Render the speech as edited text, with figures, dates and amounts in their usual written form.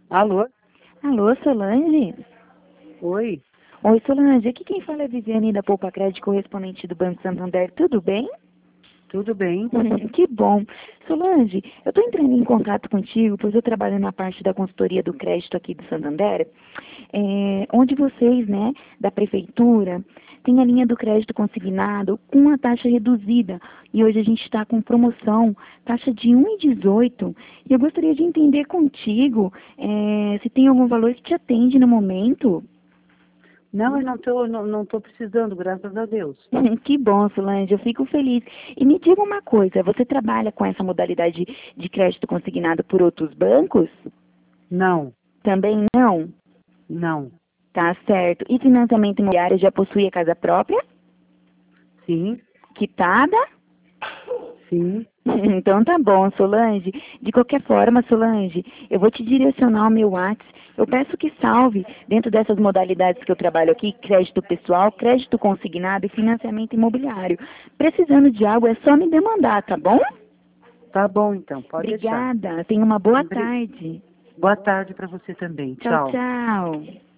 Alô? Alô, Solange? Oi, Oi, Solange. Aqui quem fala é a Viviane da Poupa Crédito, correspondente do Banco Santander. Tudo bem? tudo bem? Que bom. Solange, eu estou entrando em contato contigo, pois eu trabalho na parte da consultoria do crédito aqui do Santander, onde vocês, né, da prefeitura, têm a linha do crédito consignado com uma taxa reduzida. E hoje a gente está com promoção, taxa de 1,18. E eu gostaria de entender contigo, se tem algum valor que te atende no momento. Não, eu não tô precisando, graças a Deus. Que bom, Solange, eu fico feliz. E me diga uma coisa, você trabalha com essa modalidade de crédito consignado por outros bancos? Não, Também não? não, Tá certo. E financiamento imobiliário já possui a casa própria? sim, Quitada? sim, Então tá bom, Solange. De qualquer forma, Solange, eu vou te direcionar o meu WhatsApp. Eu peço que salve, dentro dessas modalidades que eu trabalho aqui, crédito pessoal, crédito consignado e financiamento imobiliário. Precisando de algo, é só me demandar, tá bom? tá bom então, pode deixar. Obrigada. Tenha uma boa Obri- tarde. Boa tarde para você também, Tchau, tchau. tchau.